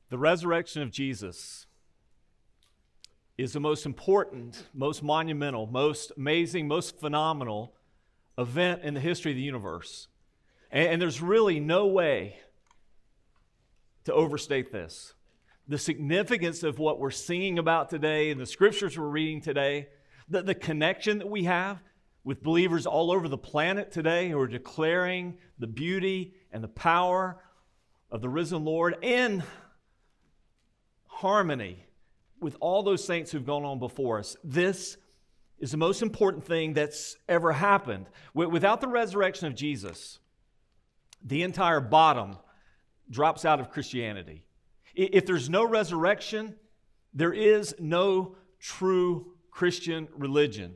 The resurrection of Jesus is the most important, most monumental, most amazing, most phenomenal event in the history of the universe. And there's really no way to overstate this. The significance of what we're singing about today and the scriptures we're reading today, the connection that we have with believers all over the planet today who are declaring the beauty and the power of the risen Lord in harmony with all those saints who've gone on before us. This is the most important thing that's ever happened. Without the resurrection of Jesus, the entire bottom drops out of Christianity. If there's no resurrection, there is no true Christian religion.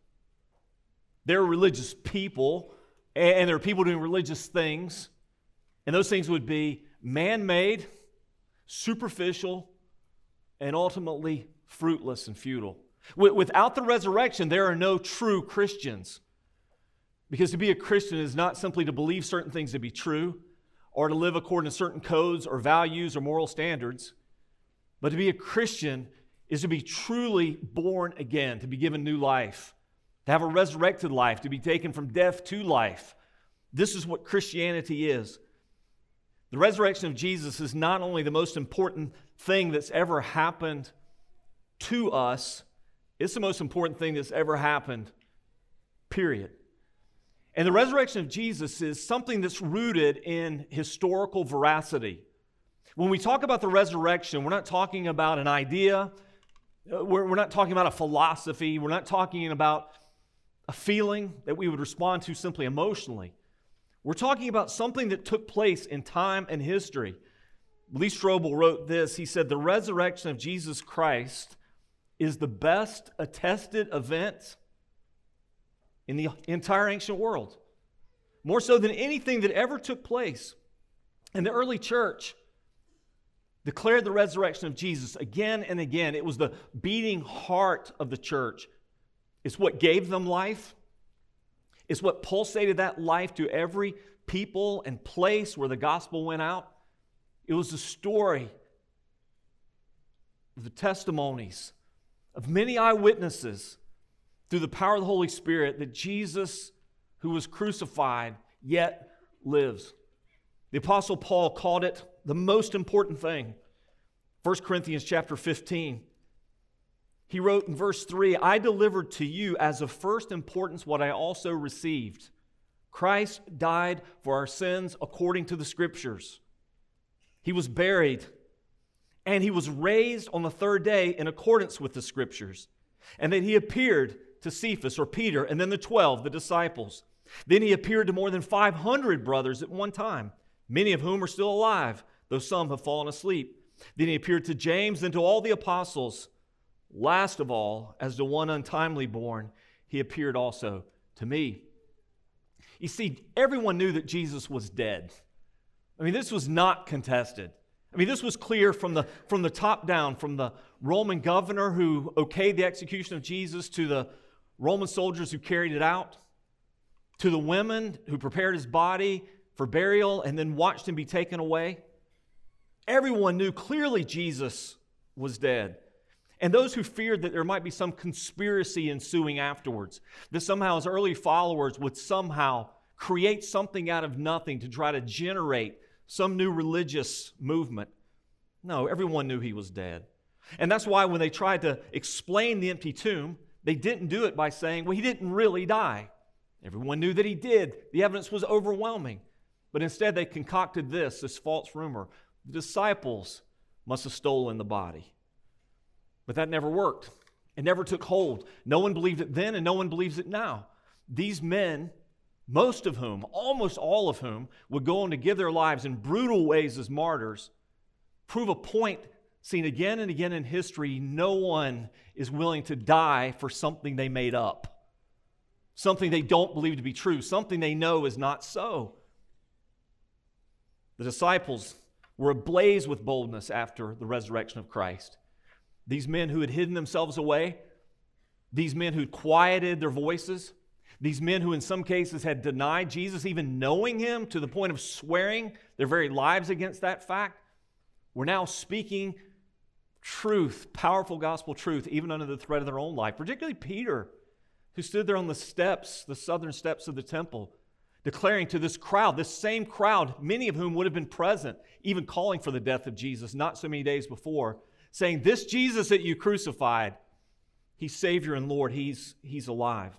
There are religious people, and there are people doing religious things, and those things would be man-made, superficial, and ultimately fruitless and futile. Without the resurrection, there are no true Christians. Because to be a Christian is not simply to believe certain things to be true or to live according to certain codes or values or moral standards. But to be a Christian is to be truly born again, to be given new life, to have a resurrected life, to be taken from death to life. This is what Christianity is. The resurrection of Jesus is not only the most important thing that's ever happened to us, it's the most important thing that's ever happened, period. And the resurrection of Jesus is something that's rooted in historical veracity. When we talk about the resurrection, we're not talking about an idea, we're not talking about a philosophy, we're not talking about a feeling that we would respond to simply emotionally. We're talking about something that took place in time and history. Lee Strobel wrote this. He said, "The resurrection of Jesus Christ is the best attested event in the entire ancient world. More so than anything that ever took place." And the early church declared the resurrection of Jesus again and again. It was the beating heart of the church. It's what gave them life. It's what pulsated that life to every people and place where the gospel went out. It was the story of the testimonies of many eyewitnesses through the power of the Holy Spirit that Jesus, who was crucified, yet lives. The Apostle Paul called it the most important thing. 1 Corinthians chapter 15. He wrote in verse 3, "I delivered to you as of first importance what I also received. Christ died for our sins according to the Scriptures. He was buried, and He was raised on the third day in accordance with the Scriptures. And then He appeared to Cephas, or Peter, and then the 12, the disciples. Then He appeared to more than 500 brothers at one time, many of whom are still alive, though some have fallen asleep. Then He appeared to James, then to all the apostles. Last of all, as to one untimely born, He appeared also to me." You see, everyone knew that Jesus was dead. I mean, this was not contested. I mean, this was clear from the top down, from the Roman governor who okayed the execution of Jesus, to the Roman soldiers who carried it out, to the women who prepared His body for burial and then watched Him be taken away. Everyone knew clearly Jesus was dead. And those who feared that there might be some conspiracy ensuing afterwards, that somehow His early followers would somehow create something out of nothing to try to generate some new religious movement. No, everyone knew He was dead. And that's why when they tried to explain the empty tomb, they didn't do it by saying, well, He didn't really die. Everyone knew that He did. The evidence was overwhelming. But instead they concocted this false rumor. The disciples must have stolen the body. But that never worked. It never took hold. No one believed it then, and no one believes it now. These men, most of whom, almost all of whom, would go on to give their lives in brutal ways as martyrs, prove a point seen again and again in history. No one is willing to die for something they made up, something they don't believe to be true, something they know is not so. The disciples were ablaze with boldness after the resurrection of Christ. These men who had hidden themselves away, these men who quieted their voices, these men who in some cases had denied Jesus, even knowing Him to the point of swearing their very lives against that fact, were now speaking truth, powerful gospel truth, even under the threat of their own life, particularly Peter, who stood there on the steps, the southern steps of the temple, declaring to this crowd, this same crowd, many of whom would have been present, even calling for the death of Jesus not so many days before, saying, this Jesus that you crucified, he's Savior and Lord, he's alive.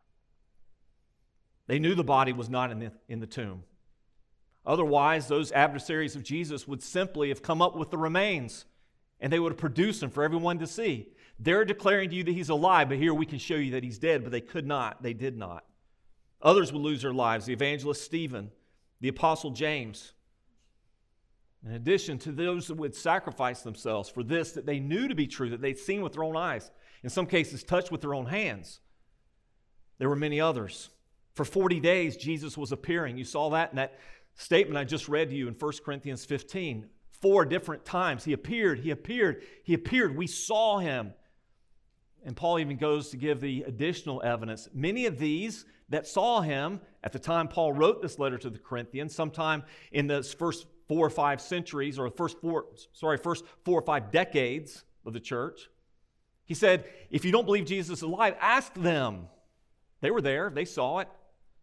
They knew the body was not in the tomb. Otherwise, those adversaries of Jesus would simply have come up with the remains, and they would have produced them for everyone to see. They're declaring to you that he's alive, but here we can show you that he's dead, but they could not. They did not. Others would lose their lives, the evangelist Stephen, the apostle James. In addition to those that would sacrifice themselves for this that they knew to be true, that they'd seen with their own eyes, in some cases touched with their own hands, there were many others. For 40 days, Jesus was appearing. You saw that in that statement I just read to you in 1 Corinthians 15. 4 different times. He appeared. We saw him. And Paul even goes to give the additional evidence. Many of these that saw him at the time Paul wrote this letter to the Corinthians, sometime in the first 4 or 5 centuries, or first 4 or 5 decades of the church, he said, if you don't believe Jesus is alive, ask them. They were there. They saw it.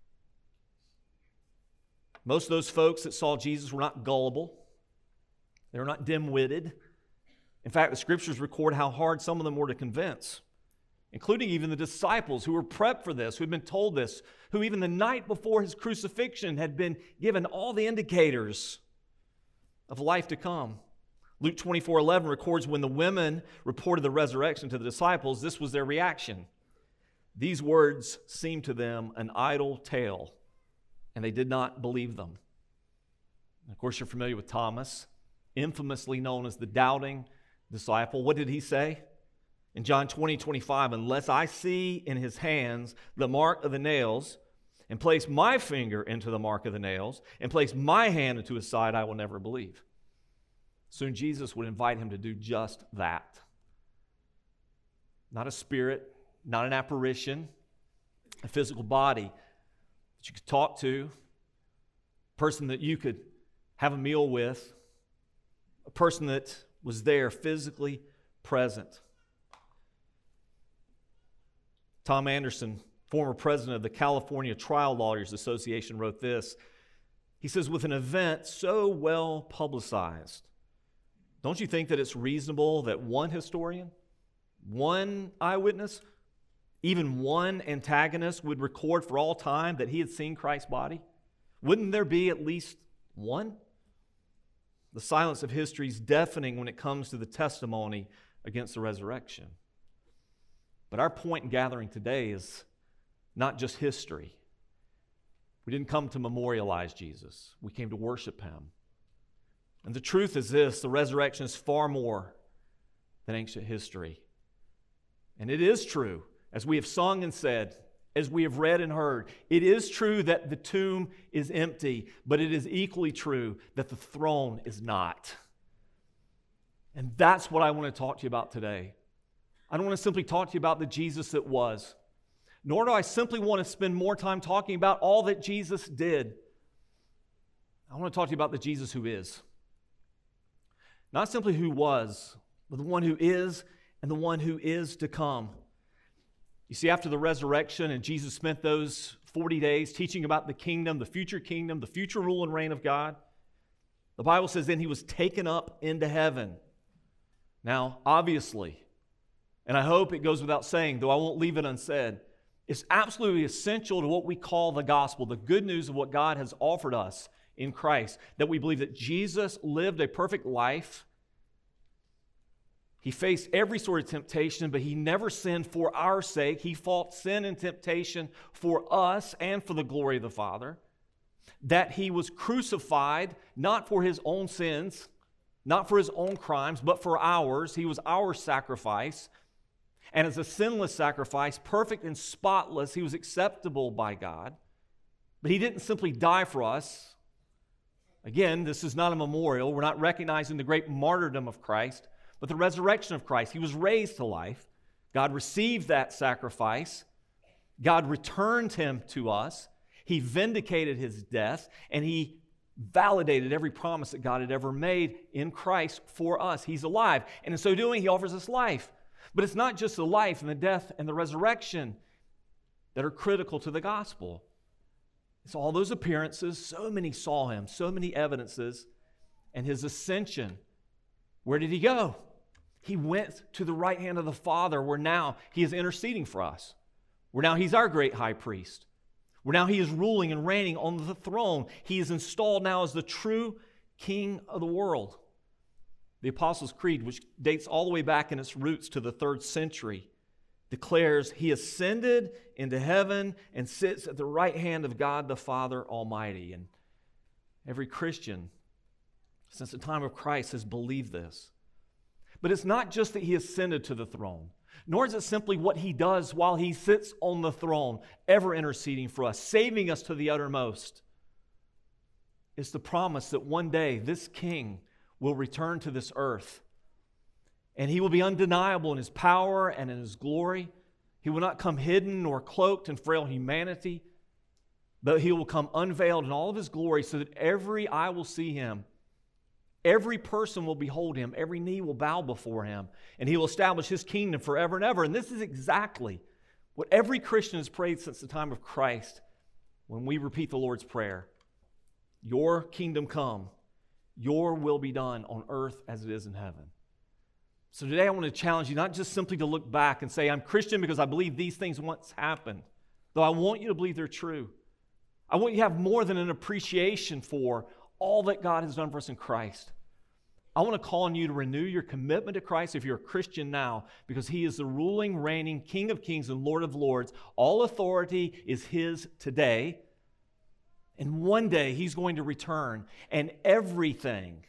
Most of those folks that saw Jesus were not gullible. They were not dim-witted. In fact, the Scriptures record how hard some of them were to convince, including even the disciples who were prepped for this, who had been told this, who even the night before his crucifixion had been given all the indicators of life to come. Luke 24:11 records when the women reported the resurrection to the disciples, this was their reaction. These words seemed to them an idle tale, and they did not believe them. And of course, you're familiar with Thomas, infamously known as the doubting disciple. What did he say? In John 20:25, unless I see in his hands the mark of the nails, and place my finger into the mark of the nails, and place my hand into his side, I will never believe. Soon Jesus would invite him to do just that. Not a spirit, not an apparition, a physical body that you could talk to, a person that you could have a meal with, a person that was there physically present. Tom Anderson, former president of the California Trial Lawyers Association, wrote this. He says, with an event so well publicized, don't you think that it's reasonable that one historian, one eyewitness, even one antagonist would record for all time that he had seen Christ's body? Wouldn't there be at least one? The silence of history is deafening when it comes to the testimony against the resurrection. But our point in gathering today is not just history. We didn't come to memorialize Jesus. We came to worship him. And the truth is this, the resurrection is far more than ancient history. And it is true, as we have sung and said, as we have read and heard, it is true that the tomb is empty, but it is equally true that the throne is not. And that's what I want to talk to you about today. I don't want to simply talk to you about the Jesus that was, nor do I simply want to spend more time talking about all that Jesus did. I want to talk to you about the Jesus who is. Not simply who was, but the one who is and the one who is to come. You see, after the resurrection, and Jesus spent those 40 days teaching about the kingdom, the future rule and reign of God, the Bible says then he was taken up into heaven. Now, obviously, and I hope it goes without saying, though I won't leave it unsaid, it's absolutely essential to what we call the gospel, the good news of what God has offered us in Christ, that we believe that Jesus lived a perfect life. He faced every sort of temptation, but he never sinned for our sake. He fought sin and temptation for us and for the glory of the Father. That he was crucified not for his own sins, not for his own crimes, but for ours. He was our sacrifice. And as a sinless sacrifice, perfect and spotless, he was acceptable by God. But he didn't simply die for us. Again, this is not a memorial. We're not recognizing the great martyrdom of Christ, but the resurrection of Christ. He was raised to life. God received that sacrifice. God returned him to us. He vindicated his death, and he validated every promise that God had ever made in Christ for us. He's alive. And in so doing, he offers us life. But it's not just the life and the death and the resurrection that are critical to the gospel. It's all those appearances. So many saw him, so many evidences. And his ascension. Where did he go? He went to the right hand of the Father, where now he is interceding for us. Where now he's our great high priest. Where now he is ruling and reigning on the throne. He is installed now as the true king of the world. The Apostles' Creed, which dates all the way back in its roots to the 3rd century, declares he ascended into heaven and sits at the right hand of God the Father Almighty. And every Christian since the time of Christ has believed this. But it's not just that he ascended to the throne, nor is it simply what he does while he sits on the throne, ever interceding for us, saving us to the uttermost. It's the promise that one day this king will return to this earth, and he will be undeniable in his power and in his glory. He will not come hidden nor cloaked in frail humanity, but he will come unveiled in all of his glory so that every eye will see him. Every person will behold him. Every knee will bow before him. And he will establish his kingdom forever and ever. And this is exactly what every Christian has prayed since the time of Christ when we repeat the Lord's Prayer. Your kingdom come. Your will be done on earth as it is in heaven. So today I want to challenge you not just simply to look back and say, I'm Christian because I believe these things once happened. Though I want you to believe they're true. I want you to have more than an appreciation for all that God has done for us in Christ. I want to call on you to renew your commitment to Christ if you're a Christian now, because he is the ruling, reigning King of kings and Lord of lords. All authority is his today. And one day he's going to return, and everything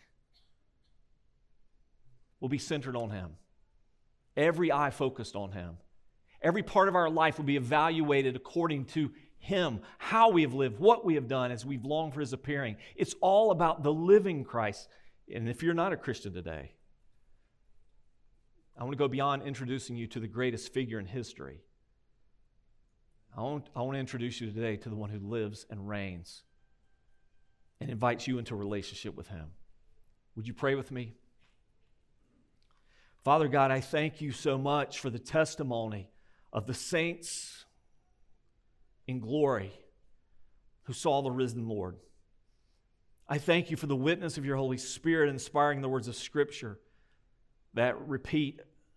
will be centered on him. Every eye focused on him. Every part of our life will be evaluated according to him, how we have lived, what we have done as we've longed for his appearing. It's all about the living Christ. And if you're not a Christian today, I want to go beyond introducing you to the greatest figure in history. I want to introduce you today to the one who lives and reigns and invites you into a relationship with him. Would you pray with me? Father God, I thank you so much for the testimony of the saints in glory who saw the risen Lord. I thank you for the witness of your Holy Spirit inspiring the words of Scripture that repeat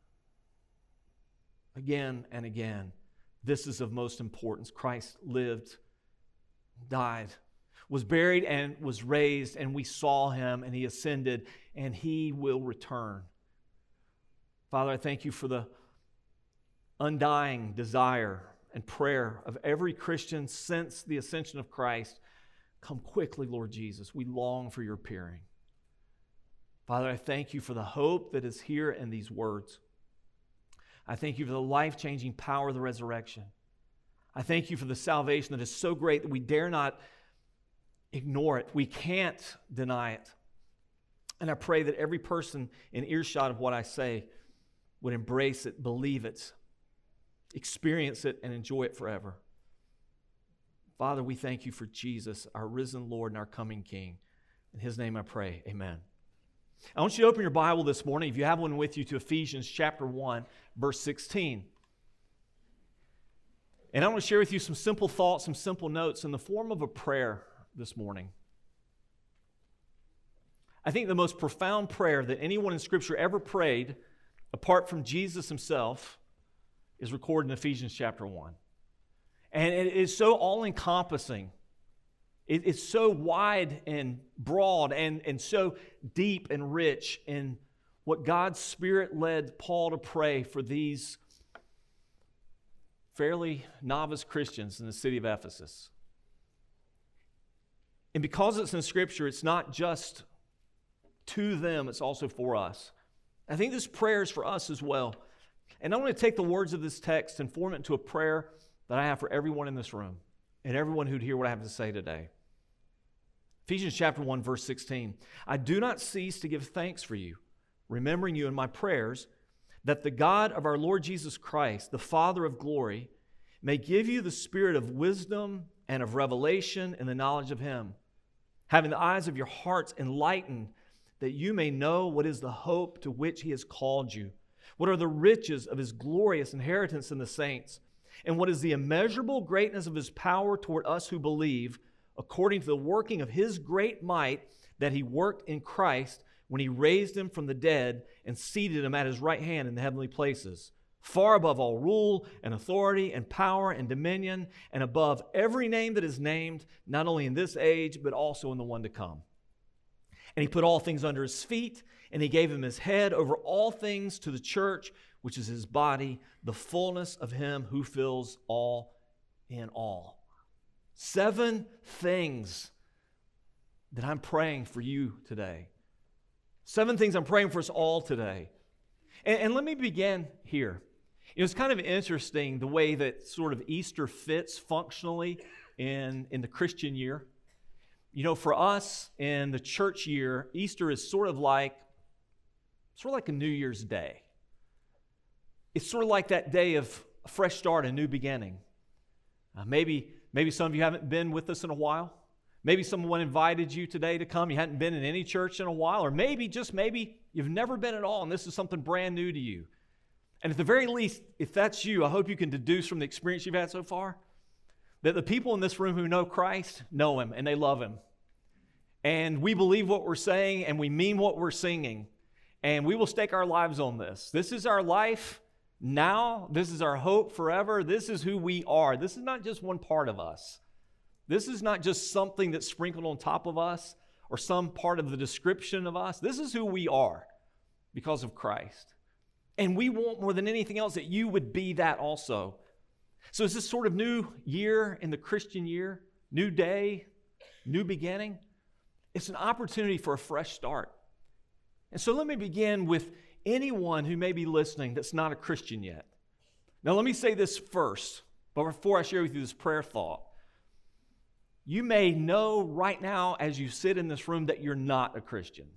again and again. This is of most importance. Christ lived, died, was buried, and was raised, and we saw him, and he ascended, and he will return. Father, I thank you for the undying desire and prayer of every Christian since the ascension of Christ. Come quickly, Lord Jesus. We long for your appearing. Father, I thank you for the hope that is here in these words. I thank you for the life-changing power of the resurrection. I thank you for the salvation that is so great that we dare not ignore it. We can't deny it. And I pray that every person in earshot of what I say would embrace it, believe it, experience it, and enjoy it forever. Father, we thank you for Jesus, our risen Lord and our coming King. In his name I pray, amen. I want you to open your Bible this morning, if you have one with you, to Ephesians chapter 1, verse 16. And I want to share with you some simple thoughts, some simple notes in the form of a prayer this morning. I think the most profound prayer that anyone in Scripture ever prayed, apart from Jesus himself, is recorded in Ephesians chapter 1. And it is so all-encompassing. It's so wide and broad and so deep and rich in what God's Spirit led Paul to pray for these fairly novice Christians in the city of Ephesus. And because it's in Scripture, it's not just to them, it's also for us. I think this prayer is for us as well. And I want to take the words of this text and form it into a prayer that I have for everyone in this room and everyone who'd hear what I have to say today. Ephesians chapter 1, verse 16. I do not cease to give thanks for you, remembering you in my prayers, that the God of our Lord Jesus Christ, the Father of glory, may give you the spirit of wisdom and of revelation in the knowledge of him, having the eyes of your hearts enlightened, that you may know what is the hope to which he has called you, what are the riches of his glorious inheritance in the saints, and what is the immeasurable greatness of his power toward us who believe, according to the working of his great might that he worked in Christ when he raised him from the dead and seated him at his right hand in the heavenly places, far above all rule and authority and power and dominion, and above every name that is named, not only in this age, but also in the one to come. And he put all things under his feet, and he gave him his head over all things to the church, which is his body, the fullness of him who fills all in all. 7 things that I'm praying for you today. 7 things I'm praying for us all today. And let me begin here. It's kind of interesting the way that sort of Easter fits functionally in the Christian year. You know, for us in the church year, Easter is sort of like a New Year's Day. It's sort of like that day of a fresh start, a new beginning. Maybe some of you haven't been with us in a while. Maybe someone invited you today to come. You hadn't been in any church in a while. Or maybe, just maybe, you've never been at all, and this is something brand new to you. And at the very least, if that's you, I hope you can deduce from the experience you've had so far that the people in this room who know Christ know him and they love him. And we believe what we're saying and we mean what we're singing. And we will stake our lives on this. This is our life now. This is our hope forever. This is who we are. This is not just one part of us. This is not just something that's sprinkled on top of us or some part of the description of us. This is who we are because of Christ. And we want more than anything else that you would be that also. So it's this sort of new year in the Christian year, new day, new beginning. It's an opportunity for a fresh start. And so let me begin with anyone who may be listening that's not a Christian yet. Now let me say this first, but before I share with you this prayer thought. You may know right now as you sit in this room that you're not a Christian.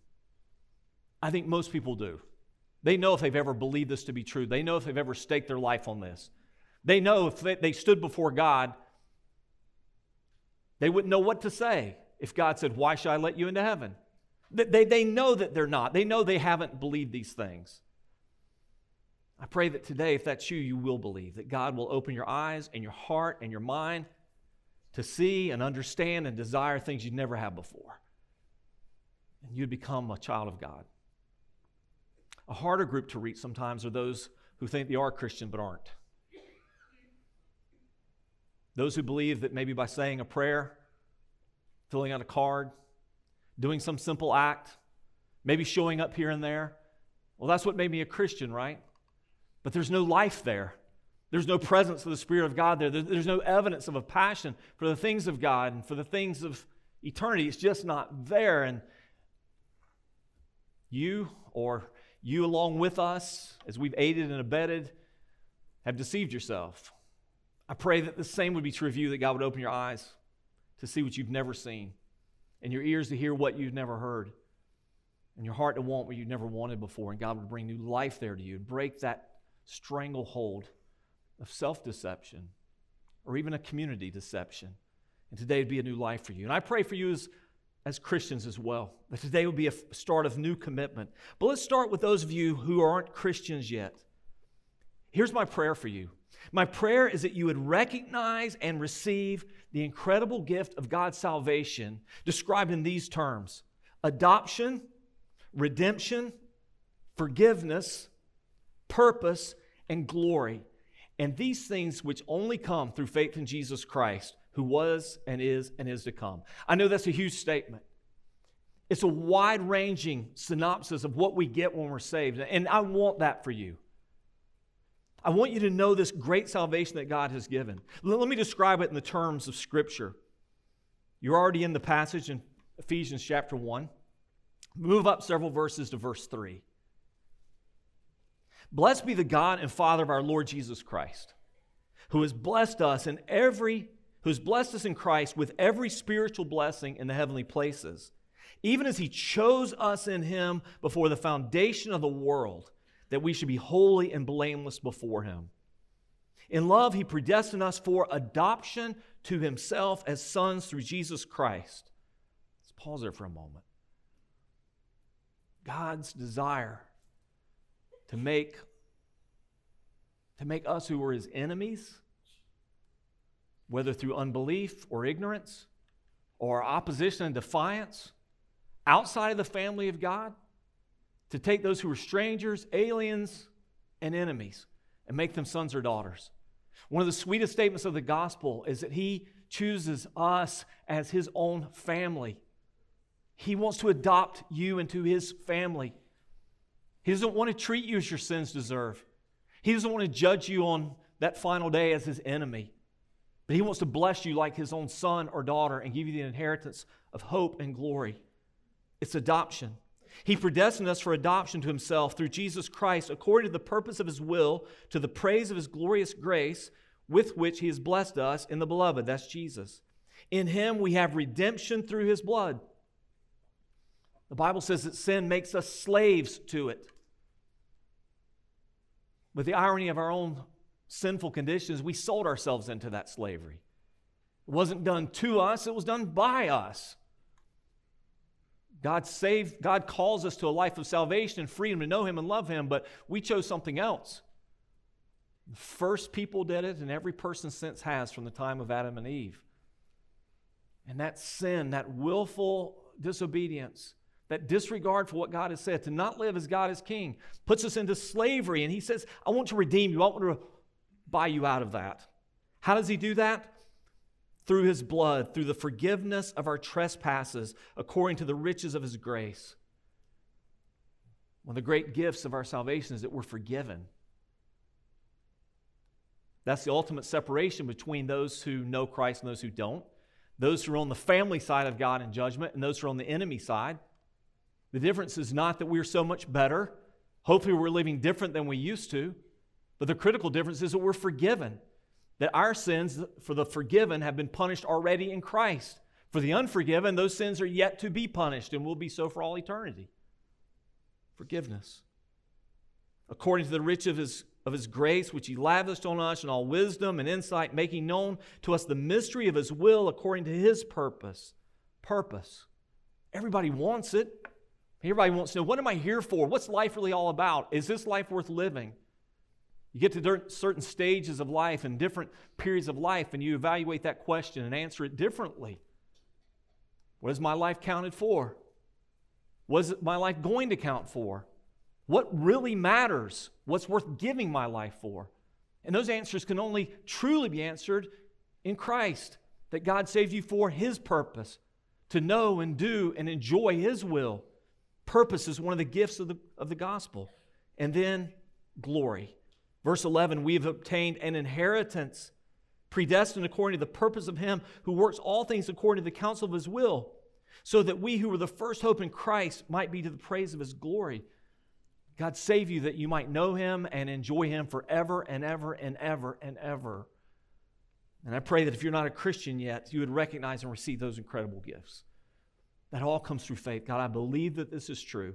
I think most people do. They know if they've ever believed this to be true. They know if they've ever staked their life on this. They know if they stood before God, they wouldn't know what to say if God said, "Why should I let you into heaven?" They know that they're not. They know they haven't believed these things. I pray that today, if that's you, you will believe, that God will open your eyes and your heart and your mind to see and understand and desire things you'd never had before. And you'd become a child of God. A harder group to reach sometimes are those who think they are Christian but aren't. Those who believe that maybe by saying a prayer, filling out a card, doing some simple act, maybe showing up here and there, well, that's what made me a Christian, right? But there's no life there. There's no presence of the Spirit of God there. There's no evidence of a passion for the things of God and for the things of eternity. It's just not there. And you, or you along with us, as we've aided and abetted, have deceived yourself. I pray that the same would be true of you, that God would open your eyes to see what you've never seen, and your ears to hear what you've never heard, and your heart to want what you've never wanted before, and God would bring new life there to you, break that stranglehold of self-deception or even a community deception. And today would be a new life for you. And I pray for you as Christians as well, that today would be a start of new commitment. But let's start with those of you who aren't Christians yet. Here's my prayer for you. My prayer is that you would recognize and receive the incredible gift of God's salvation described in these terms: adoption, redemption, forgiveness, purpose, and glory. And these things which only come through faith in Jesus Christ, who was and is to come. I know that's a huge statement. It's a wide-ranging synopsis of what we get when we're saved. And I want that for you. I want you to know this great salvation that God has given. Let me describe it in the terms of Scripture. You're already in the passage in Ephesians chapter 1. Move up several verses to verse 3. Blessed be the God and Father of our Lord Jesus Christ, who has blessed us in Christ with every spiritual blessing in the heavenly places, even as He chose us in Him before the foundation of the world, that we should be holy and blameless before Him. In love, He predestined us for adoption to Himself as sons through Jesus Christ. Let's Pause there for a moment. God's desire to make us who were his enemies, whether through unbelief or ignorance or opposition and defiance, outside of the family of God, to take those who were strangers, aliens, and enemies and make them sons or daughters. One of the sweetest statements of the gospel is that he chooses us as his own family. He wants to adopt you into his family. He doesn't want to treat you as your sins deserve. He doesn't want to judge you on that final day as his enemy. But he wants to bless you like his own son or daughter and give you the inheritance of hope and glory. It's adoption. He predestined us for adoption to himself through Jesus Christ according to the purpose of his will, to the praise of his glorious grace with which he has blessed us in the beloved. That's Jesus. In him we have redemption through his blood. The Bible says that sin makes us slaves to it. But the irony of our own sinful conditions, we sold ourselves into that slavery. It wasn't done to us, it was done by us. God calls us to a life of salvation and freedom to know him and love him, but we chose something else. The first people did it, and every person since has from the time of Adam and Eve. And that sin, that willful disobedience, that disregard for what God has said, to not live as God is king, puts us into slavery. And he says, I want to redeem you. I want to buy you out of that. How does he do that? Through his blood, through the forgiveness of our trespasses, according to the riches of his grace. One of the great gifts of our salvation is that we're forgiven. That's the ultimate separation between those who know Christ and those who don't. Those who are on the family side of God in judgment and those who are on the enemy side. The difference is not that we're so much better. Hopefully we're living different than we used to. But the critical difference is that we're forgiven. That our sins for the forgiven have been punished already in Christ. For the unforgiven, those sins are yet to be punished and will be so for all eternity. Forgiveness. According to the riches of his grace, which he lavished on us in all wisdom and insight, making known to us the mystery of his will according to his purpose. Purpose. Everybody wants it. Everybody wants to know, what am I here for? What's life really all about? Is this life worth living? You get to certain stages of life and different periods of life, and you evaluate that question and answer it differently. What is my life counted for? What is my life going to count for? What really matters? What's worth giving my life for? And those answers can only truly be answered in Christ, that God saved you for his purpose, to know and do and enjoy his will. Purpose is one of the gifts of the gospel. And then glory. Verse 11, we have obtained an inheritance, predestined according to the purpose of him who works all things according to the counsel of his will, so that we who were the first hope in Christ might be to the praise of his glory. God save you that you might know him and enjoy him forever and ever and ever and ever. And I pray that if you're not a Christian yet, you would recognize and receive those incredible gifts. That all comes through faith. God, I believe that this is true.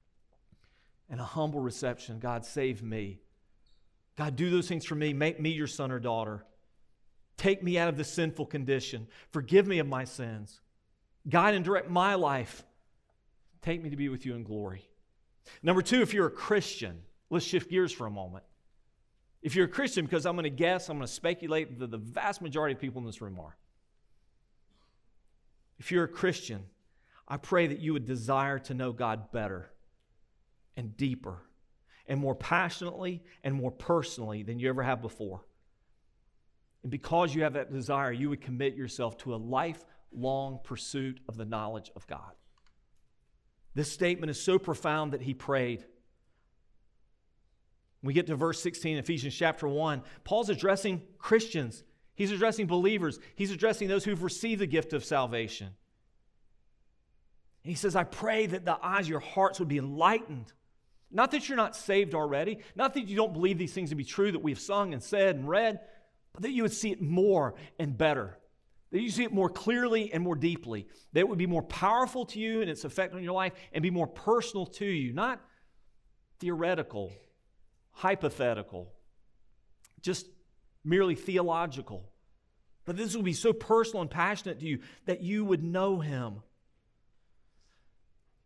And a humble reception. God, save me. God, do those things for me. Make me your son or daughter. Take me out of this sinful condition. Forgive me of my sins. Guide and direct my life. Take me to be with you in glory. Number two, if you're a Christian, let's shift gears for a moment. If you're a Christian, because I'm going to speculate that the vast majority of people in this room are. If you're a Christian, I pray that you would desire to know God better and deeper and more passionately and more personally than you ever have before. And because you have that desire, you would commit yourself to a lifelong pursuit of the knowledge of God. This statement is so profound that he prayed. When we get to verse 16, Ephesians chapter 1, Paul's addressing Christians. He's addressing believers. He's addressing those who've received the gift of salvation. And he says, I pray that the eyes of your hearts would be enlightened. Not that you're not saved already, not that you don't believe these things to be true that we've sung and said and read, but that you would see it more and better. That you see it more clearly and more deeply. That it would be more powerful to you in its effect on your life and be more personal to you. Not theoretical, hypothetical, just merely theological. But this would be so personal and passionate to you that you would know him.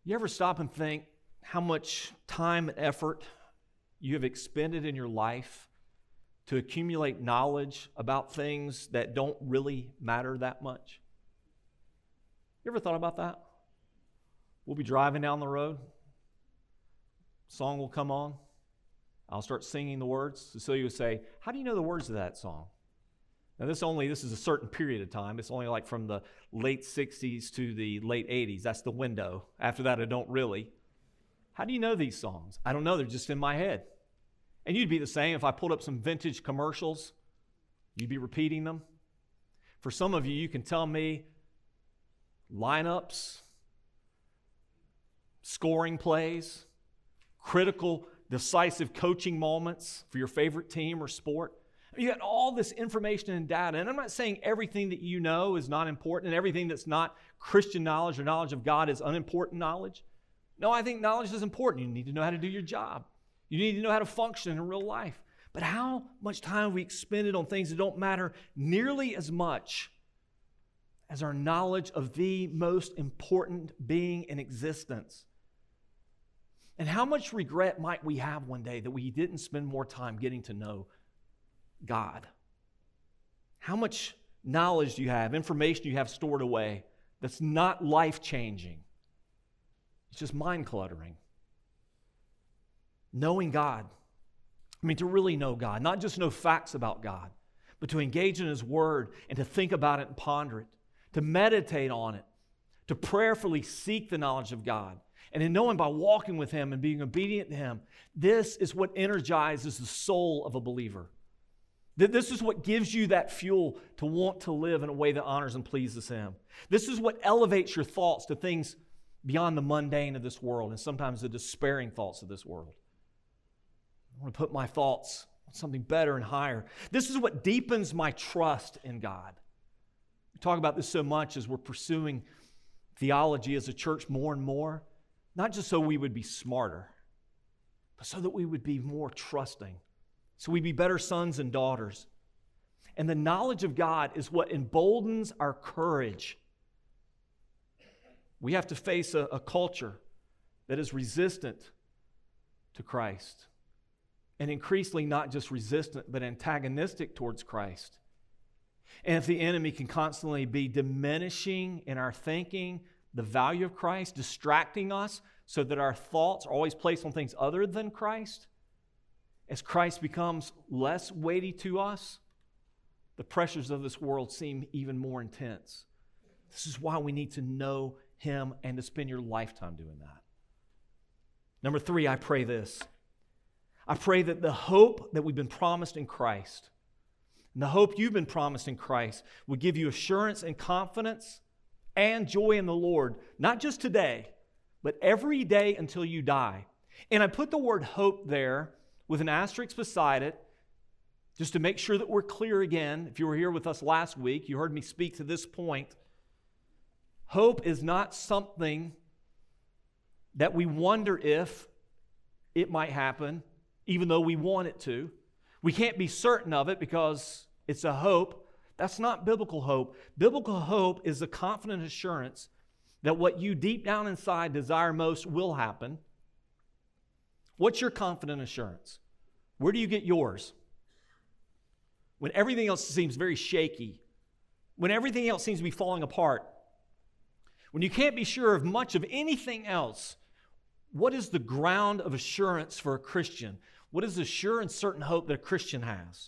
You ever stop and think how much time and effort you have expended in your life to accumulate knowledge about things that don't really matter that much? You ever thought about that? We'll be driving down the road. Song will come on. I'll start singing the words. Cecilia would say, "How do you know the words of that song?" Now this is a certain period of time. It's only like from the late 60s to the late 80s. That's the window. After that, I don't really. How do you know these songs? I don't know. They're just in my head. And you'd be the same if I pulled up some vintage commercials. You'd be repeating them. For some of you, you can tell me lineups, scoring plays, critical, decisive coaching moments for your favorite team or sport. You got all this information and data. And I'm not saying everything that you know is not important and everything that's not Christian knowledge or knowledge of God is unimportant knowledge. No, I think knowledge is important. You need to know how to do your job. You need to know how to function in real life. But how much time have we expended on things that don't matter nearly as much as our knowledge of the most important being in existence? And how much regret might we have one day that we didn't spend more time getting to know God? How much knowledge do you have, information you have stored away that's not life-changing? It's just mind-cluttering. Knowing God, to really know God, not just know facts about God, but to engage in His Word and to think about it and ponder it, to meditate on it, to prayerfully seek the knowledge of God. And in knowing by walking with Him and being obedient to Him, this is what energizes the soul of a believer. This is what gives you that fuel to want to live in a way that honors and pleases Him. This is what elevates your thoughts to things beyond the mundane of this world and sometimes the despairing thoughts of this world. I want to put my thoughts on something better and higher. This is what deepens my trust in God. We talk about this so much as we're pursuing theology as a church more and more, not just so we would be smarter, but so that we would be more trusting, so we'd be better sons and daughters. And the knowledge of God is what emboldens our courage. We have to face a culture that is resistant to Christ. And increasingly not just resistant, but antagonistic towards Christ. And if the enemy can constantly be diminishing in our thinking the value of Christ, distracting us so that our thoughts are always placed on things other than Christ, as Christ becomes less weighty to us, the pressures of this world seem even more intense. This is why we need to know Him and to spend your lifetime doing that. Number 3, I pray this. I pray that the hope that we've been promised in Christ, and the hope you've been promised in Christ, would give you assurance and confidence and joy in the Lord, not just today, but every day until you die. And I put the word hope there with an asterisk beside it, just to make sure that we're clear again. If you were here with us last week, you heard me speak to this point. Hope is not something that we wonder if it might happen, even though we want it to. We can't be certain of it because it's a hope. That's not biblical hope. Biblical hope is the confident assurance that what you deep down inside desire most will happen. What's your confident assurance? Where do you get yours? When everything else seems very shaky, when everything else seems to be falling apart, when you can't be sure of much of anything else, what is the ground of assurance for a Christian? What is the sure and certain hope that a Christian has?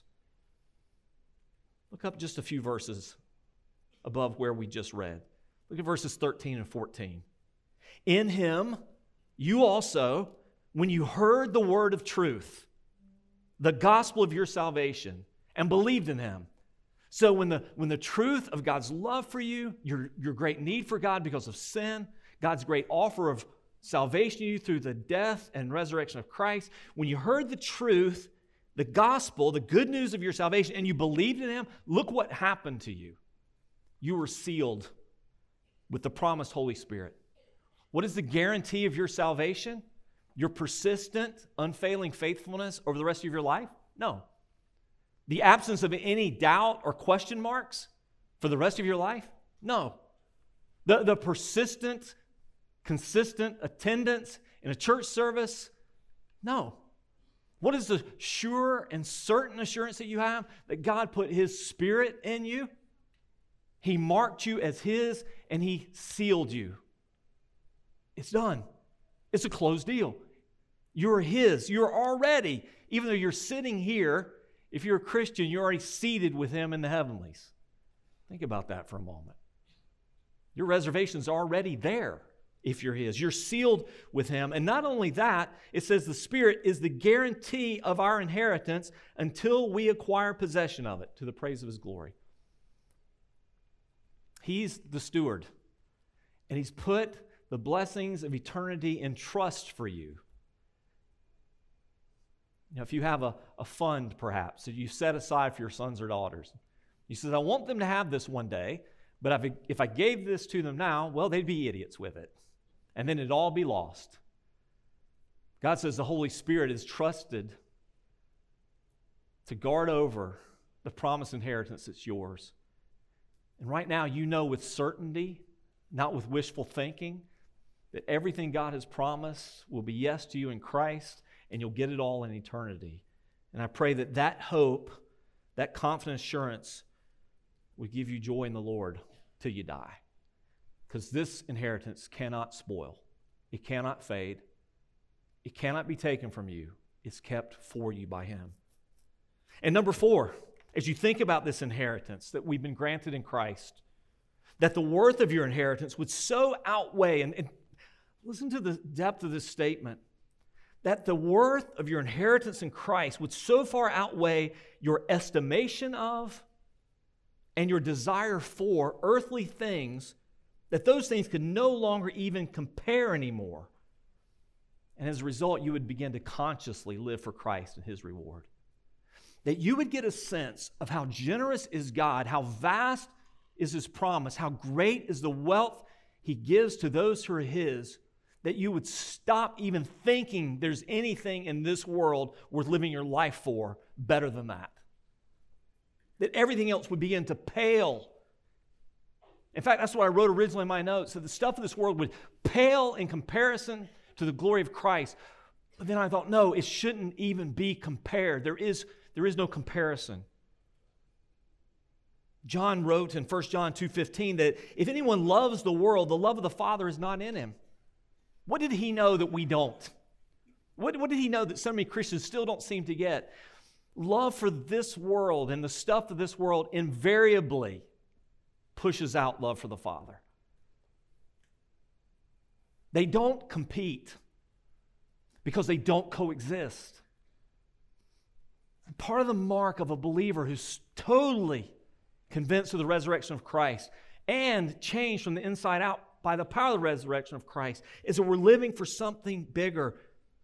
Look up just a few verses above where we just read. Look at verses 13 and 14. In Him, you also, when you heard the word of truth, the gospel of your salvation, and believed in Him. So when the truth of God's love for you, your great need for God because of sin, God's great offer of salvation to you through the death and resurrection of Christ, when you heard the truth, the gospel, the good news of your salvation, and you believed in Him, look what happened to you. You were sealed with the promised Holy Spirit. What is the guarantee of your salvation? Your persistent, unfailing faithfulness over the rest of your life? No. The absence of any doubt or question marks for the rest of your life? No. The persistent consistent attendance in a church service? No. What is the sure and certain assurance that you have? That God put His Spirit in you. He marked you as His, and He sealed you. It's done. It's a closed deal. You're His. You're already, even though you're sitting here, if you're a Christian, you're already seated with Him in the heavenlies. Think about that for a moment. Your reservation's already there if you're His. You're sealed with Him. And not only that, it says the Spirit is the guarantee of our inheritance until we acquire possession of it to the praise of His glory. He's the steward, and He's put the blessings of eternity in trust for you. You know, if you have a fund, perhaps, that you set aside for your sons or daughters, you said, I want them to have this one day, but if I gave this to them now, well, they'd be idiots with it, and then it'd all be lost. God says the Holy Spirit is trusted to guard over the promised inheritance that's yours. And right now, you know with certainty, not with wishful thinking, that everything God has promised will be yes to you in Christ, and you'll get it all in eternity. And I pray that that hope, that confident assurance, would give you joy in the Lord till you die. Because this inheritance cannot spoil. It cannot fade. It cannot be taken from you. It's kept for you by Him. And number 4, as you think about this inheritance that we've been granted in Christ, that the worth of your inheritance would so outweigh, and listen to the depth of this statement, that the worth of your inheritance in Christ would so far outweigh your estimation of and your desire for earthly things that those things could no longer even compare anymore. And as a result, you would begin to consciously live for Christ and His reward. That you would get a sense of how generous is God, how vast is His promise, how great is the wealth He gives to those who are His, that you would stop even thinking there's anything in this world worth living your life for better than that. That everything else would begin to pale. In fact, that's what I wrote originally in my notes, that the stuff of this world would pale in comparison to the glory of Christ. But then I thought, no, it shouldn't even be compared. There is no comparison. John wrote in 1 John 2:15 that if anyone loves the world, the love of the Father is not in him. What did he know that we don't? What did he know that so many Christians still don't seem to get? Love for this world and the stuff of this world invariably pushes out love for the Father. They don't compete because they don't coexist. Part of the mark of a believer who's totally convinced of the resurrection of Christ and changed from the inside out by the power of the resurrection of Christ is that we're living for something bigger.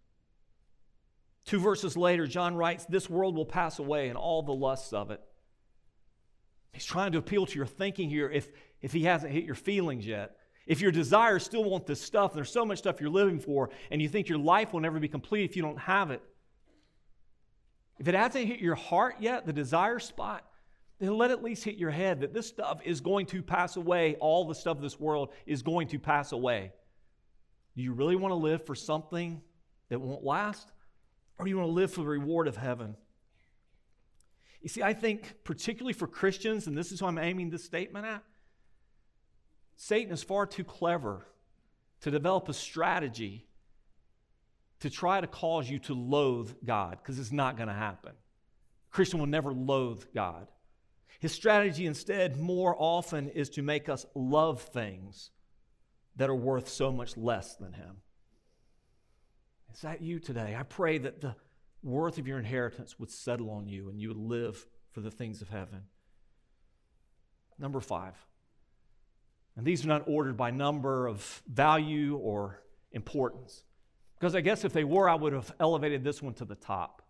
2 verses later, John writes, this world will pass away and all the lusts of it. He's trying to appeal to your thinking here if he hasn't hit your feelings yet. If your desires still want this stuff, and there's so much stuff you're living for, and you think your life will never be complete if you don't have it. If it hasn't hit your heart yet, the desire spot, then let it at least hit your head that this stuff is going to pass away. All the stuff of this world is going to pass away. Do you really want to live for something that won't last? Or do you want to live for the reward of heaven? You see, I think particularly for Christians, and this is who I'm aiming this statement at, Satan is far too clever to develop a strategy to try to cause you to loathe God, because it's not going to happen. A Christian will never loathe God. His strategy instead, more often, is to make us love things that are worth so much less than Him. Is that you today? I pray that the worth of your inheritance would settle on you and you would live for the things of heaven. Number 5. And these are not ordered by number of value or importance. Because I guess if they were, I would have elevated this one to the top.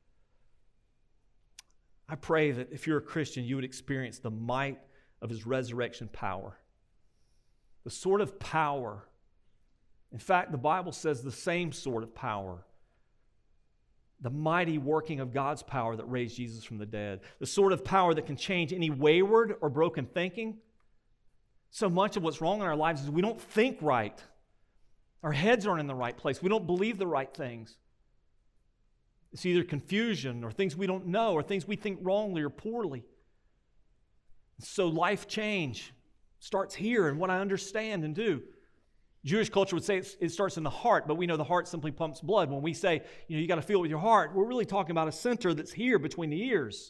I pray that if you're a Christian, you would experience the might of His resurrection power. The sort of power, in fact, the Bible says the same sort of power, the mighty working of God's power that raised Jesus from the dead, the sort of power that can change any wayward or broken thinking. So much of what's wrong in our lives is we don't think right. Our heads aren't in the right place. We don't believe the right things. It's either confusion or things we don't know or things we think wrongly or poorly. So life change starts here in what I understand and do. Jewish culture would say it starts in the heart, but we know the heart simply pumps blood. When we say, you got to feel it with your heart, we're really talking about a center that's here between the ears.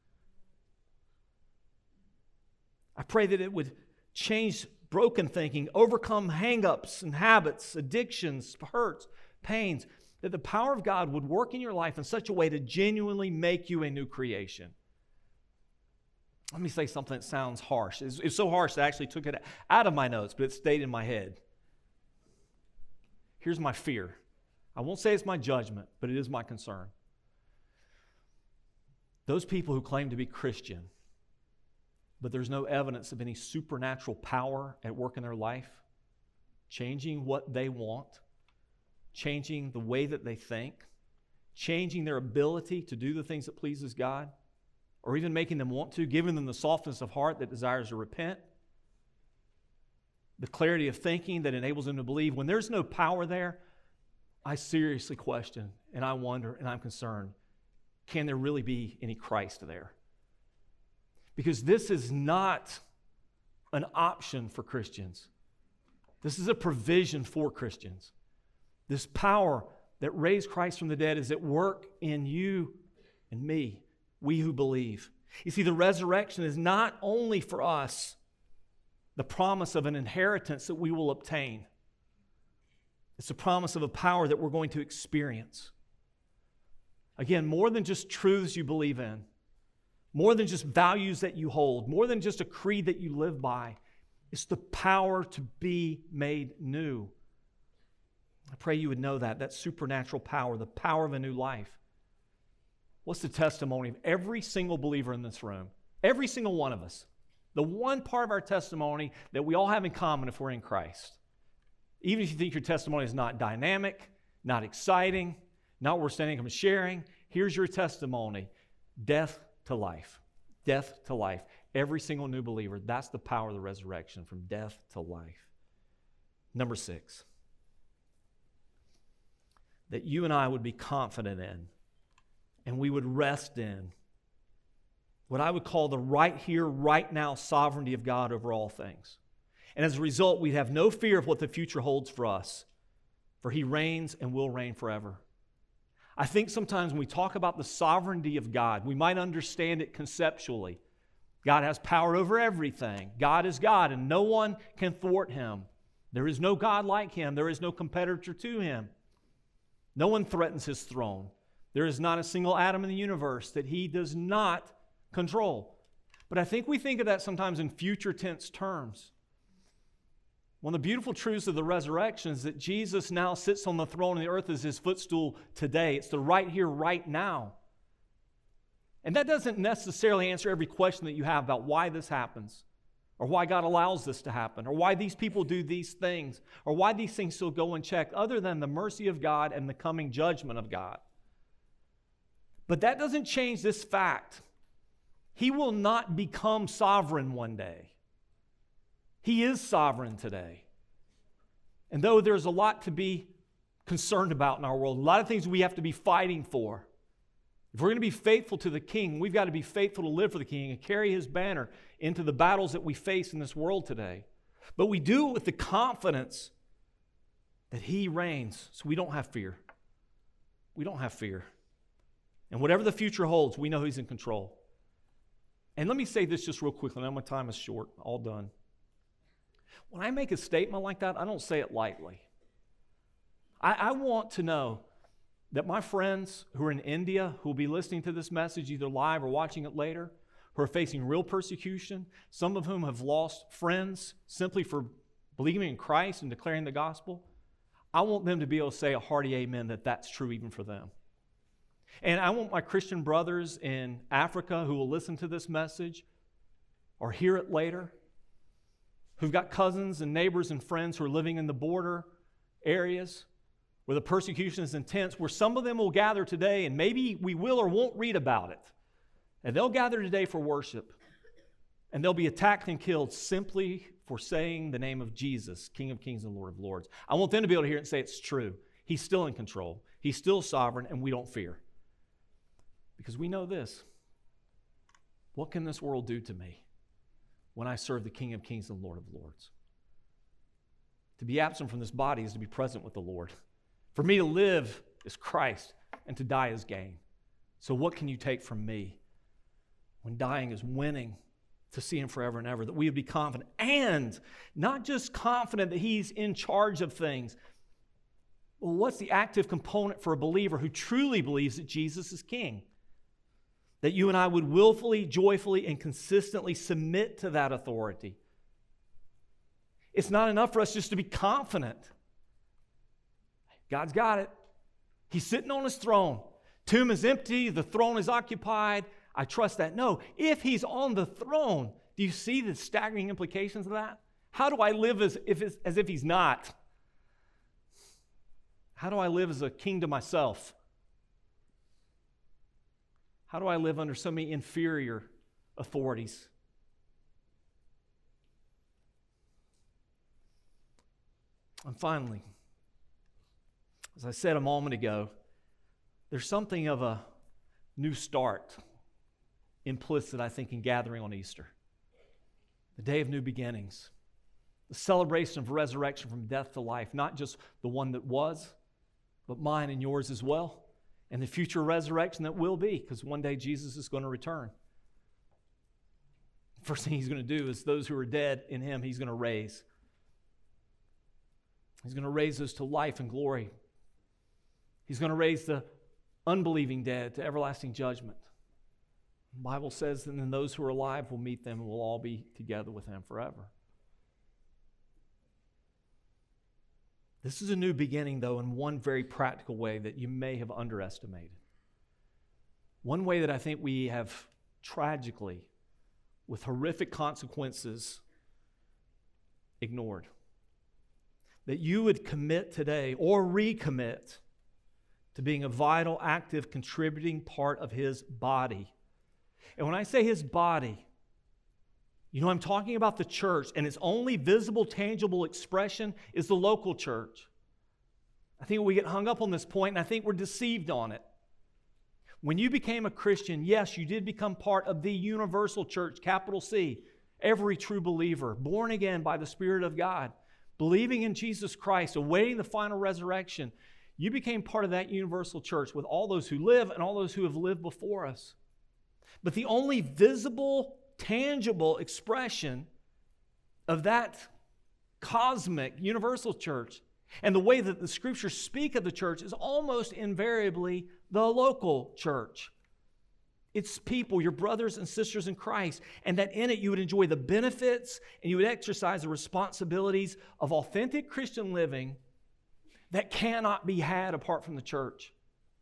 I pray that it would change broken thinking, overcome hang-ups and habits, addictions, hurts, pains, that the power of God would work in your life in such a way to genuinely make you a new creation. Let me say something that sounds harsh. It's so harsh that I actually took it out of my notes, but it stayed in my head. Here's my fear. I won't say it's my judgment, but it is my concern. Those people who claim to be Christian, but there's no evidence of any supernatural power at work in their life, changing what they want, changing the way that they think, changing their ability to do the things that pleases God, or even making them want to, giving them the softness of heart that desires to repent, the clarity of thinking that enables them to believe. When there's no power there, I seriously question and I wonder and I'm concerned, can there really be any Christ there? Because this is not an option for Christians. This is a provision for Christians. This power that raised Christ from the dead is at work in you and me, we who believe. You see, the resurrection is not only for us the promise of an inheritance that we will obtain. It's a promise of a power that we're going to experience. Again, more than just truths you believe in, more than just values that you hold, more than just a creed that you live by. It's the power to be made new. I pray you would know that supernatural power, the power of a new life. What's the testimony of every single believer in this room? Every single one of us. The one part of our testimony that we all have in common if we're in Christ. Even if you think your testimony is not dynamic, not exciting, not worth standing up and sharing, here's your testimony. Death to life. Death to life. Every single new believer, that's the power of the resurrection, from death to life. Number 6. That you and I would be confident in and we would rest in what I would call the right here, right now sovereignty of God over all things. And as a result, we have no fear of what the future holds for us, for He reigns and will reign forever. I think sometimes when we talk about the sovereignty of God, we might understand it conceptually. God has power over everything. God is God, and no one can thwart Him. There is no God like Him. There is no competitor to Him. No one threatens His throne. There is not a single atom in the universe that He does not control. But I think we think of that sometimes in future tense terms. One of the beautiful truths of the resurrection is that Jesus now sits on the throne and the earth is His footstool today. It's the right here, right now. And that doesn't necessarily answer every question that you have about why this happens, or why God allows this to happen, or why these people do these things, or why these things still go unchecked, other than the mercy of God and the coming judgment of God. But that doesn't change this fact. He will not become sovereign one day. He is sovereign today. And though there's a lot to be concerned about in our world, a lot of things we have to be fighting for, if we're going to be faithful to the King, we've got to be faithful to live for the King and carry His banner into the battles that we face in this world today. But we do it with the confidence that He reigns, so we don't have fear. We don't have fear. And whatever the future holds, we know He's in control. And let me say this just real quickly. I know my time is short. All done. When I make a statement like that, I don't say it lightly. I want to know that my friends who are in India, who will be listening to this message either live or watching it later, who are facing real persecution, some of whom have lost friends simply for believing in Christ and declaring the gospel, I want them to be able to say a hearty amen that that's true even for them. And I want my Christian brothers in Africa who will listen to this message or hear it later, who've got cousins and neighbors and friends who are living in the border areas where the persecution is intense, where some of them will gather today, and maybe we will or won't read about it. And they'll gather today for worship, and they'll be attacked and killed simply for saying the name of Jesus, King of Kings and Lord of Lords. I want them to be able to hear it and say it's true. He's still in control. He's still sovereign, and we don't fear. Because we know this. What can this world do to me when I serve the King of Kings and Lord of Lords? To be absent from this body is to be present with the Lord. For me to live is Christ, and to die is gain. So what can you take from me when dying is winning to see Him forever and ever? That we would be confident, and not just confident that He's in charge of things. Well, what's the active component for a believer who truly believes that Jesus is King? That you and I would willfully, joyfully, and consistently submit to that authority. It's not enough for us just to be confident. God's got it. He's sitting on His throne. Tomb is empty. The throne is occupied. I trust that. No, if He's on the throne, do you see the staggering implications of that? How do I live as if He's not? How do I live as a king to myself? How do I live under so many inferior authorities? And finally, as I said a moment ago, there's something of a new start implicit, I think, in gathering on Easter. The day of new beginnings. The celebration of resurrection from death to life, not just the one that was, but mine and yours as well. And the future resurrection that will be, because one day Jesus is going to return. First thing He's going to do is those who are dead in Him, He's going to raise. He's going to raise us to life and glory. He's going to raise the unbelieving dead to everlasting judgment. The Bible says that then those who are alive will meet them and will all be together with Him forever. This is a new beginning, though, in one very practical way that you may have underestimated. One way that I think we have tragically, with horrific consequences, ignored. That you would commit today or recommit to being a vital, active, contributing part of His body. And when I say His body, you know, I'm talking about the church, and its only visible, tangible expression is the local church. I think we get hung up on this point, and I think we're deceived on it. When you became a Christian, yes, you did become part of the universal church, capital C, every true believer, born again by the Spirit of God, believing in Jesus Christ, awaiting the final resurrection. You became part of that universal church with all those who live and all those who have lived before us. But the only visible, tangible expression of that cosmic universal church and the way that the Scriptures speak of the church is almost invariably the local church. It's people, your brothers and sisters in Christ, and that in it you would enjoy the benefits and you would exercise the responsibilities of authentic Christian living that cannot be had apart from the church.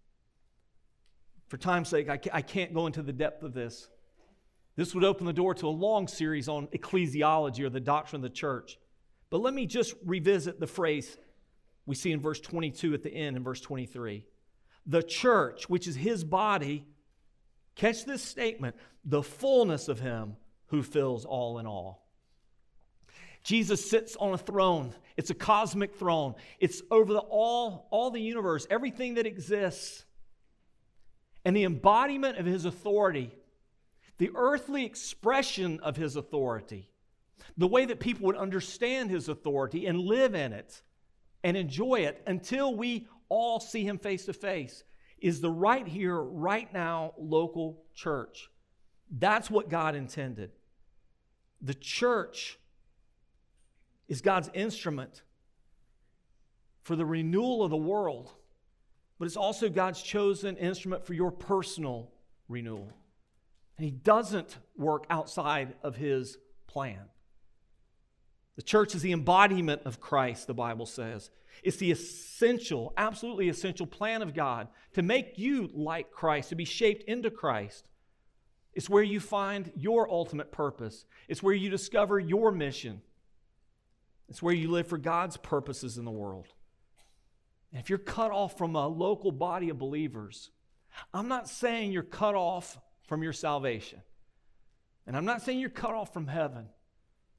For time's sake, I can't go into the depth of this. This would open the door to a long series on ecclesiology, or the doctrine of the church. But let me just revisit the phrase we see in verse 22 at the end and verse 23. The church, which is His body, catch this statement, the fullness of Him who fills all in all. Jesus sits on a throne. It's a cosmic throne. It's over all the universe, everything that exists. And the embodiment of His authority, the earthly expression of His authority, the way that people would understand His authority and live in it and enjoy it until we all see Him face to face, is the right here, right now local church. That's what God intended. The church is God's instrument for the renewal of the world, but it's also God's chosen instrument for your personal renewal. And He doesn't work outside of His plan. The church is the embodiment of Christ, the Bible says. It's the essential, absolutely essential plan of God to make you like Christ, to be shaped into Christ. It's where you find your ultimate purpose. It's where you discover your mission. It's where you live for God's purposes in the world. And if you're cut off from a local body of believers, I'm not saying you're cut off from your salvation. And I'm not saying you're cut off from heaven.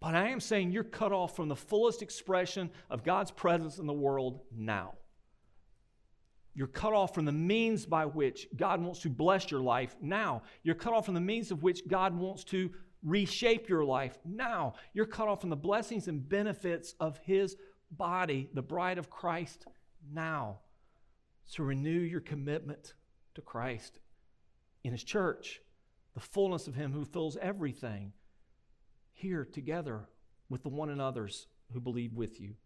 But I am saying you're cut off from the fullest expression of God's presence in the world now. You're cut off from the means by which God wants to bless your life now. You're cut off from the means of which God wants to reshape your life now. You're cut off from the blessings and benefits of His body, the bride of Christ, now. So renew your commitment to Christ in His church, the fullness of Him who fills everything, here together with the one and others who believe with you.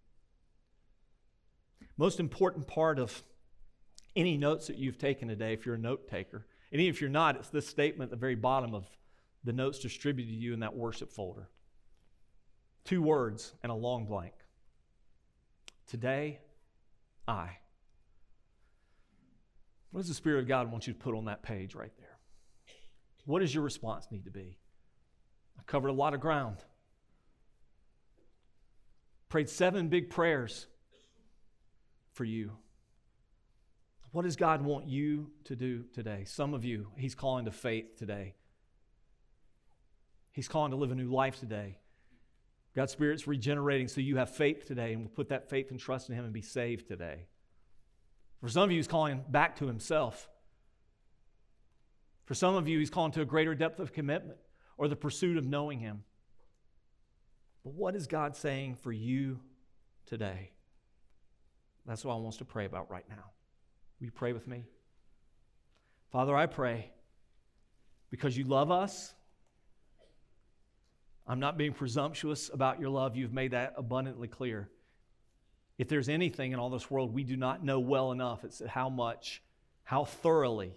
Most important part of any notes that you've taken today, if you're a note taker, and even if you're not, it's this statement at the very bottom of the notes distributed to you in that worship folder. 2 words and a long blank. Today, I. What does the Spirit of God want you to put on that page right there? What does your response need to be? I covered a lot of ground. Prayed 7 big prayers for you. What does God want you to do today? Some of you, He's calling to faith today. He's calling to live a new life today. God's Spirit's regenerating so you have faith today, and will put that faith and trust in Him and be saved today. For some of you, He's calling back to Himself. For some of you, He's calling to a greater depth of commitment or the pursuit of knowing Him. But what is God saying for you today? That's what I want us to pray about right now. Will you pray with me? Father, I pray because you love us. I'm not being presumptuous about your love. You've made that abundantly clear. If there's anything in all this world we do not know well enough, it's how much, how thoroughly,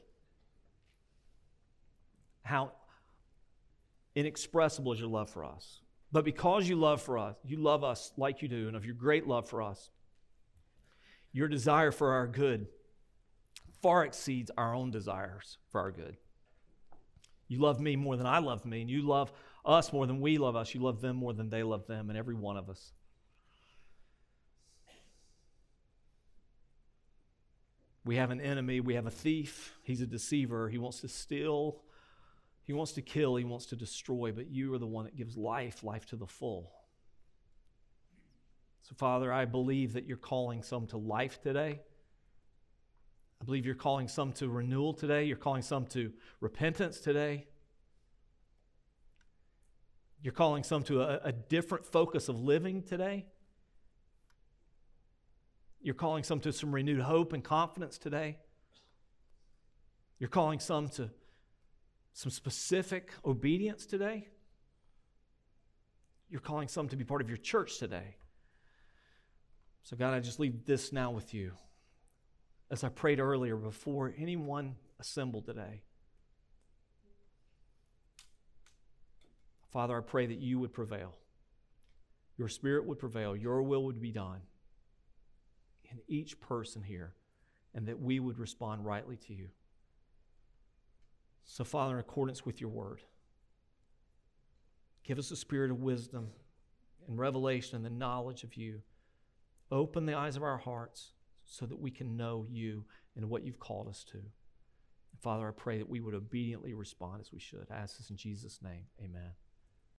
how inexpressible is your love for us. But because you love us like you do, and of your great love for us, your desire for our good far exceeds our own desires for our good. You love me more than I love me, and you love us more than we love us. You love them more than they love them, and every one of us. We have an enemy, we have a thief, he's a deceiver, he wants to steal, he wants to kill, he wants to destroy, but you are the one that gives life to the full. So Father, I believe that you're calling some to life today. I believe you're calling some to renewal today. You're calling some to repentance today. You're calling some to a different focus of living today. You're calling some to some renewed hope and confidence today. You're calling some to some specific obedience today. You're calling some to be part of your church today. So God, I just leave this now with you. As I prayed earlier, before anyone assembled today, Father, I pray that you would prevail. Your Spirit would prevail. Your will would be done in each person here, and that we would respond rightly to you. So, Father, in accordance with your word, give us a spirit of wisdom and revelation and the knowledge of you. Open the eyes of our hearts so that we can know you and what you've called us to. Father, I pray that we would obediently respond as we should. I ask this in Jesus' name. Amen.